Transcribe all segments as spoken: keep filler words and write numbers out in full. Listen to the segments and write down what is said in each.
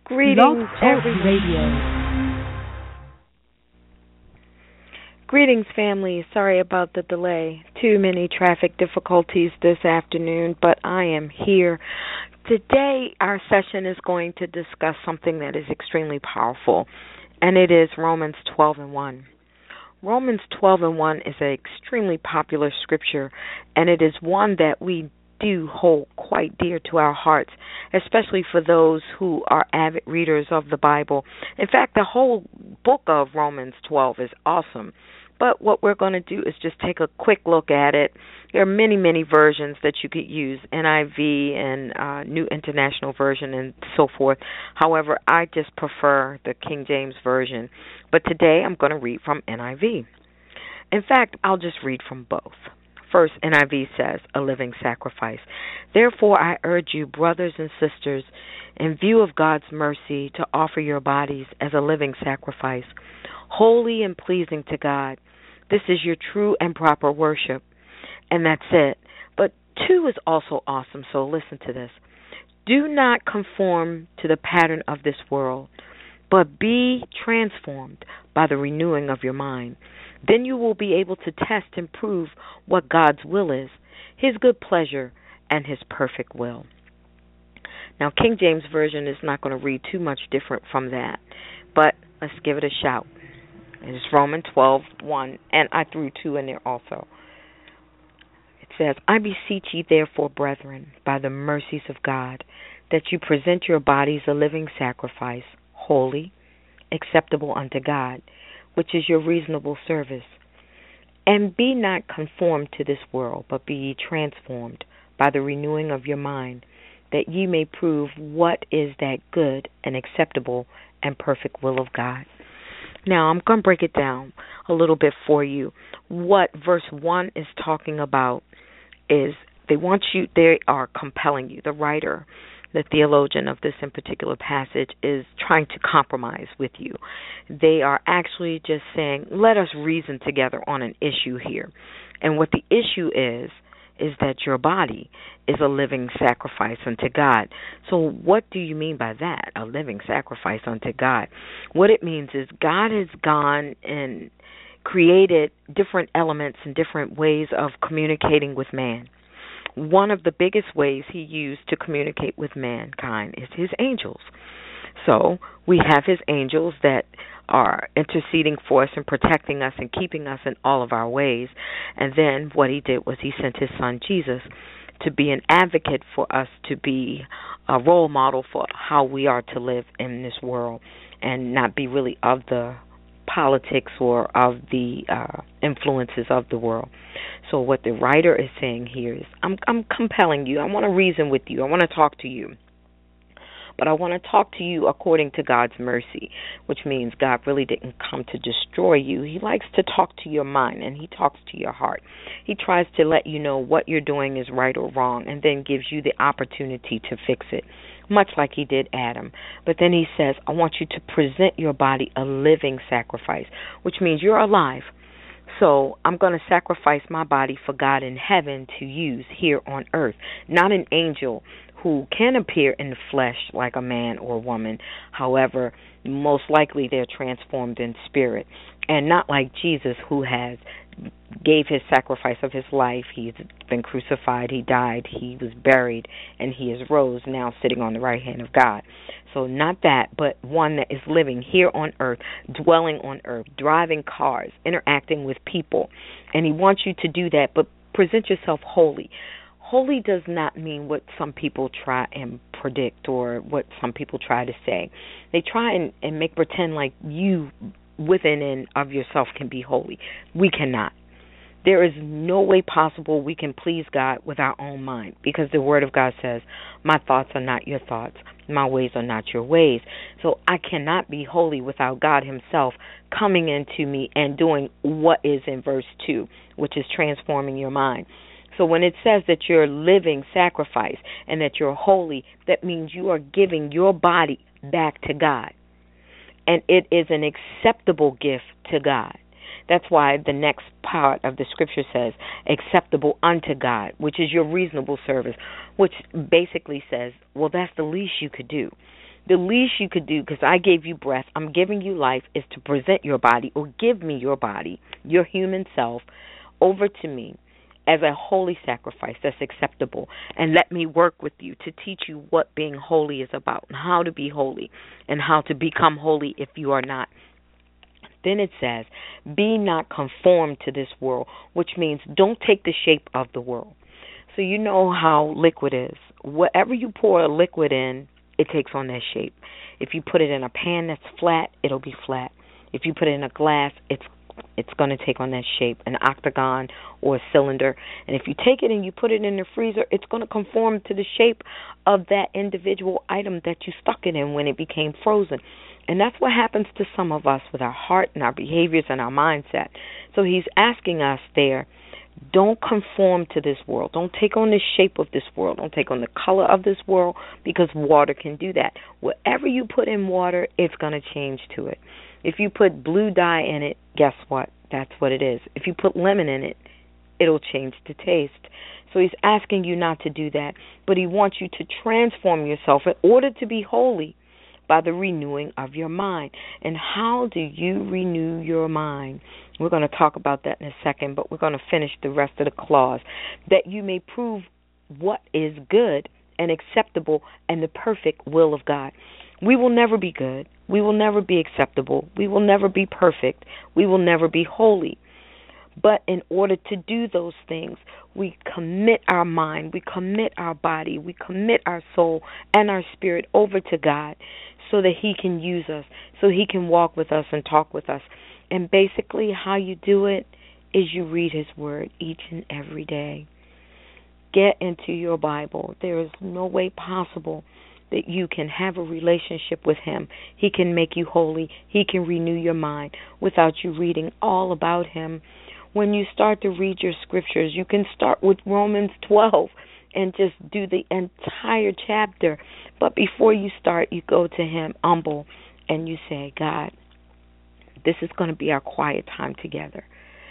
Blog Greetings, Talk every Radio. greetings, family. Sorry about the delay. Too many traffic difficulties this afternoon, but I am here. Today, our session is going to discuss something that is extremely powerful, and it is Romans twelve and one. Romans twelve and one is an extremely popular scripture, and it is one that we do hold quite dear to our hearts, especially for those who are avid readers of the Bible. In fact, the whole book of Romans twelve is awesome. But what we're going to do is just take a quick look at it. There are many, many versions that you could use, N I V and uh, New International Version and so forth. However, I just prefer the King James Version. But today I'm going to read from N I V. In fact, I'll just read from both. First, N I V says, a living sacrifice. Therefore, I urge you, brothers and sisters, in view of God's mercy, to offer your bodies as a living sacrifice, holy and pleasing to God. This is your true and proper worship. And that's it. But two is also awesome, so listen to this. Do not conform to the pattern of this world, but be transformed by the renewing of your mind. Then you will be able to test and prove what God's will is, His good pleasure, and His perfect will. Now, King James Version is not going to read too much different from that, but let's give it a shout. It's Romans twelve one, and I threw two in there also. It says, I beseech ye therefore, brethren, by the mercies of God, that you present your bodies a living sacrifice, holy, acceptable unto God, which is your reasonable service. And be not conformed to this world, but be ye transformed by the renewing of your mind, that ye may prove what is that good and acceptable and perfect will of God. Now, I'm going to break it down a little bit for you. What verse one is talking about is they want you, they are compelling you. The writer, the theologian of this in particular passage, is trying to compromise with you. They are actually just saying, let us reason together on an issue here. And what the issue is, is that your body is a living sacrifice unto God. So what do you mean by that, a living sacrifice unto God? What it means is God has gone and created different elements and different ways of communicating with man. One of the biggest ways He used to communicate with mankind is His angels. So we have His angels that are interceding for us and protecting us and keeping us in all of our ways. And then what He did was He sent His Son Jesus to be an advocate for us, to be a role model for how we are to live in this world and not be really of the politics or of the uh, influences of the world. So what the writer is saying here is, I'm, I'm compelling you. I want to reason with you. I want to talk to you. But I want to talk to you according to God's mercy, which means God really didn't come to destroy you. He likes to talk to your mind, and He talks to your heart. He tries to let you know what you're doing is right or wrong, and then gives you the opportunity to fix it, much like He did Adam. But then He says, I want you to present your body a living sacrifice, which means you're alive. So I'm going to sacrifice my body for God in heaven to use here on earth, not an angel who can appear in the flesh like a man or woman. However, most likely they're transformed in spirit, and not like Jesus, who has gave His sacrifice of His life. He's been crucified, He died, He was buried, and He is rose, now sitting on the right hand of God. So not that, but one that is living here on earth, dwelling on earth, driving cars, interacting with people. And He wants you to do that, but present yourself holy. Holy does not mean what some people try and predict or what some people try to say. They try and, and make pretend like you within and of yourself can be holy. We cannot. There is no way possible we can please God with our own mind, because the Word of God says, my thoughts are not your thoughts, my ways are not your ways. So I cannot be holy without God Himself coming into me and doing what is in verse two, which is transforming your mind. So when it says that you're a living sacrifice and that you're holy, that means you are giving your body back to God. And it is an acceptable gift to God. That's why the next part of the scripture says, acceptable unto God, which is your reasonable service, which basically says, well, that's the least you could do. The least you could do, because I gave you breath, I'm giving you life, is to present your body, or give me your body, your human self, over to me as a holy sacrifice that's acceptable, and let me work with you to teach you what being holy is about, and how to be holy, and how to become holy if you are not. Then it says, be not conformed to this world, which means don't take the shape of the world. So you know how liquid is. Whatever you pour a liquid in, it takes on that shape. If you put it in a pan that's flat, it'll be flat. If you put it in a glass, it's it's going to take on that shape, an octagon or a cylinder. And if you take it and you put it in the freezer, it's going to conform to the shape of that individual item that you stuck it in when it became frozen. And that's what happens to some of us with our heart and our behaviors and our mindset. So he's asking us there, don't conform to this world. Don't take on the shape of this world. Don't take on the color of this world, because water can do that. Whatever you put in water, it's going to change to it. If you put blue dye in it, guess what? That's what it is. If you put lemon in it, it'll change the taste. So he's asking you not to do that, but he wants you to transform yourself in order to be holy by the renewing of your mind. And how do you renew your mind? We're going to talk about that in a second, but we're going to finish the rest of the clause. That you may prove what is good and acceptable and the perfect will of God. We will never be good. We will never be acceptable. We will never be perfect. We will never be holy. But in order to do those things, we commit our mind, we commit our body, we commit our soul and our spirit over to God so that he can use us, so he can walk with us and talk with us. And basically how you do it is you read his word each and every day. Get into your Bible. There is no way possible that you can have a relationship with him. He can make you holy. He can renew your mind without you reading all about him. When you start to read your scriptures, you can start with Romans twelve and just do the entire chapter. But before you start, you go to him humble and you say, God, this is going to be our quiet time together.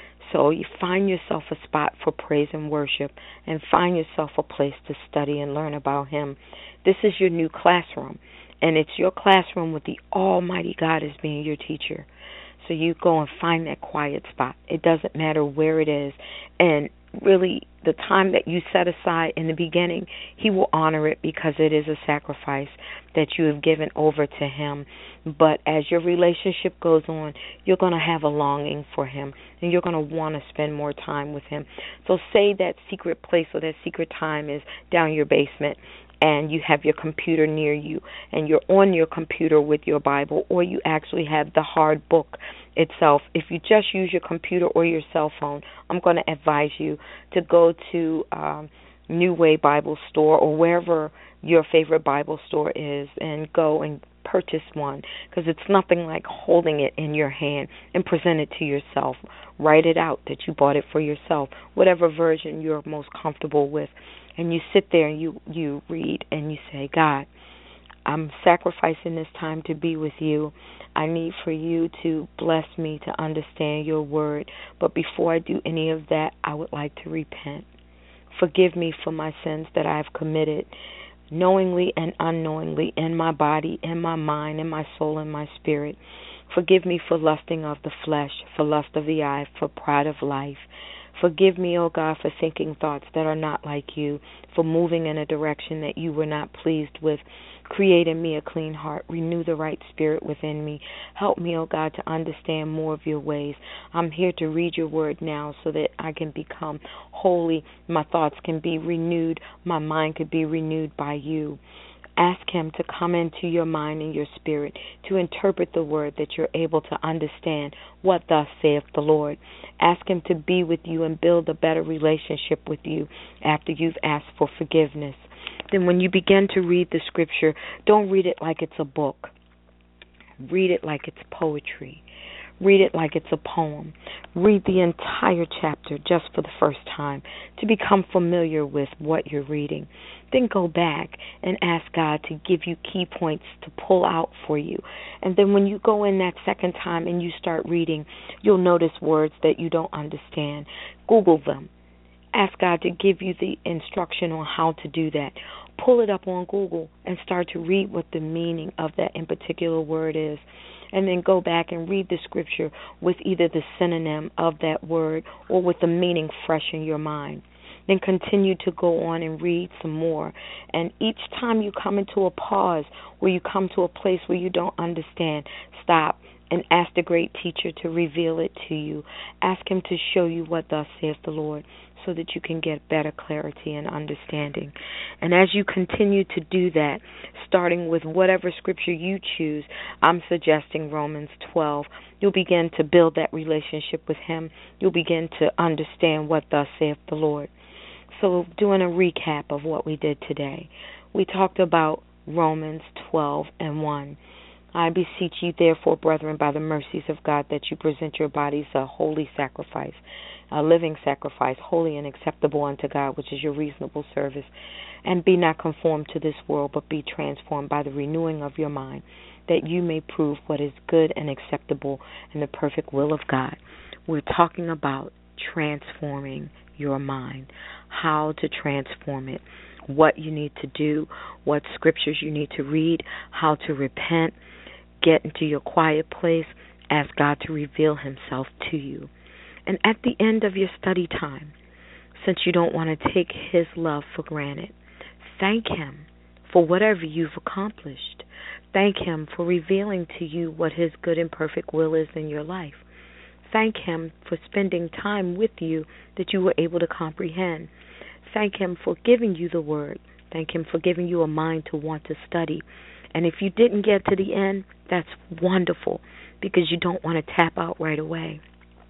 So you find yourself a spot for praise and worship, and find yourself a place to study and learn about him. This is your new classroom, and it's your classroom with the Almighty God as being your teacher. So you go and find that quiet spot. It doesn't matter where it is. And really, the time that you set aside in the beginning, he will honor it because it is a sacrifice that you have given over to him. But as your relationship goes on, you're going to have a longing for him, and you're going to want to spend more time with him. So say that secret place or that secret time is down your basement, and you have your computer near you, and you're on your computer with your Bible, or you actually have the hard book itself. If you just use your computer or your cell phone, I'm going to advise you to go to um, New Way Bible Store or wherever your favorite Bible store is, and go and purchase one, because it's nothing like holding it in your hand and present it to yourself. Write it out that you bought it for yourself, whatever version you're most comfortable with. And you sit there and you, you read and you say, God, I'm sacrificing this time to be with you. I need for you to bless me to understand your word. But before I do any of that, I would like to repent. Forgive me for my sins that I have committed, knowingly and unknowingly, in my body, in my mind, in my soul, and my spirit. Forgive me for lusting of the flesh, for lust of the eye, for pride of life. Forgive me, O God, for thinking thoughts that are not like you, for moving in a direction that you were not pleased with. Create in me a clean heart. Renew the right spirit within me. Help me, O God, to understand more of your ways. I'm here to read your word now so that I can become holy. My thoughts can be renewed. My mind can be renewed by you. Ask him to come into your mind and your spirit, to interpret the word that you're able to understand what thus saith the Lord. Ask him to be with you and build a better relationship with you after you've asked for forgiveness. Then when you begin to read the scripture, don't read it like it's a book. Read it like it's poetry. Read it like it's a poem. Read the entire chapter just for the first time to become familiar with what you're reading. Then go back and ask God to give you key points to pull out for you. And then when you go in that second time and you start reading, you'll notice words that you don't understand. Google them. Ask God to give you the instruction on how to do that. pull it up on Google and start to read what the meaning of that in particular word is. And then go back and read the scripture with either the synonym of that word or with the meaning fresh in your mind. Then continue to go on and read some more. And each time you come into a pause where you come to a place where you don't understand, stop and ask the great teacher to reveal it to you. Ask him to show you what thus saith the Lord, so that you can get better clarity and understanding. And as you continue to do that, starting with whatever scripture you choose, I'm suggesting Romans twelve. You'll begin to build that relationship with him. You'll begin to understand what thus saith the Lord. So doing a recap of what we did today, we talked about Romans twelve and one. I beseech you, therefore, brethren, by the mercies of God, that you present your bodies a holy sacrifice, a living sacrifice, holy and acceptable unto God, which is your reasonable service. And be not conformed to this world, but be transformed by the renewing of your mind, that you may prove what is good and acceptable and the perfect will of God. We're talking about transforming your mind, how to transform it, what you need to do, what scriptures you need to read, how to repent, get into your quiet place, ask God to reveal himself to you. And at the end of your study time, since you don't want to take his love for granted, thank him for whatever you've accomplished. Thank him for revealing to you what his good and perfect will is in your life. Thank him for spending time with you that you were able to comprehend. Thank him for giving you the word. Thank him for giving you a mind to want to study. And if you didn't get to the end, that's wonderful, because you don't want to tap out right away.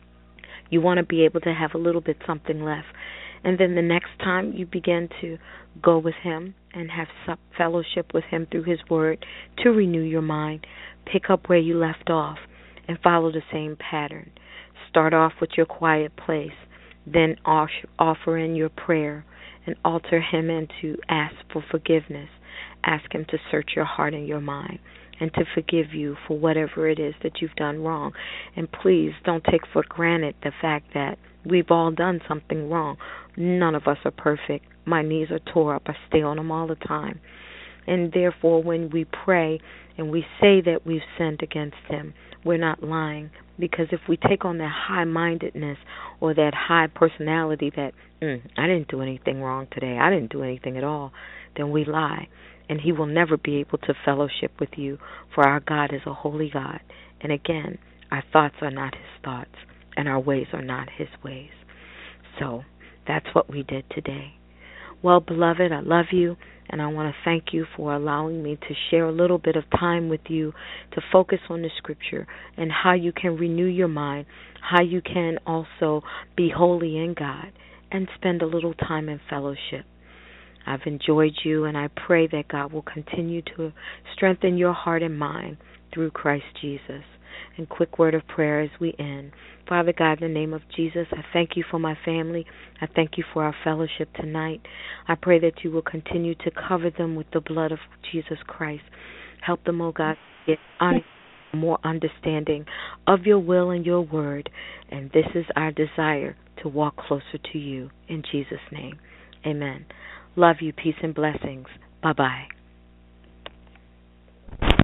You want to be able to have a little bit something left. And then the next time you begin to go with him and have fellowship with him through his word to renew your mind, pick up where you left off and follow the same pattern. Start off with your quiet place, then offer in your prayer and alter him in to ask for forgiveness. Ask him to search your heart and your mind and to forgive you for whatever it is that you've done wrong. And please don't take for granted the fact that we've all done something wrong. None of us are perfect. My knees are tore up. I stay on them all the time. And therefore, when we pray and we say that we've sinned against him, we're not lying. Because if we take on that high-mindedness or that high personality that, mm, I didn't do anything wrong today, I didn't do anything at all, then we lie. And he will never be able to fellowship with you, for our God is a holy God. And again, our thoughts are not his thoughts, and our ways are not his ways. So that's what we did today. Well, beloved, I love you, and I want to thank you for allowing me to share a little bit of time with you to focus on the scripture and how you can renew your mind, how you can also be holy in God and spend a little time in fellowship. I've enjoyed you, and I pray that God will continue to strengthen your heart and mind through Christ Jesus. And quick word of prayer as we end. Father God, in the name of Jesus, I thank you for my family. I thank you for our fellowship tonight. I pray that you will continue to cover them with the blood of Jesus Christ. Help them, oh God, to get un- more understanding of your will and your word. And this is our desire, to walk closer to you. In Jesus' name, amen. Love you. Peace and blessings. Bye-bye.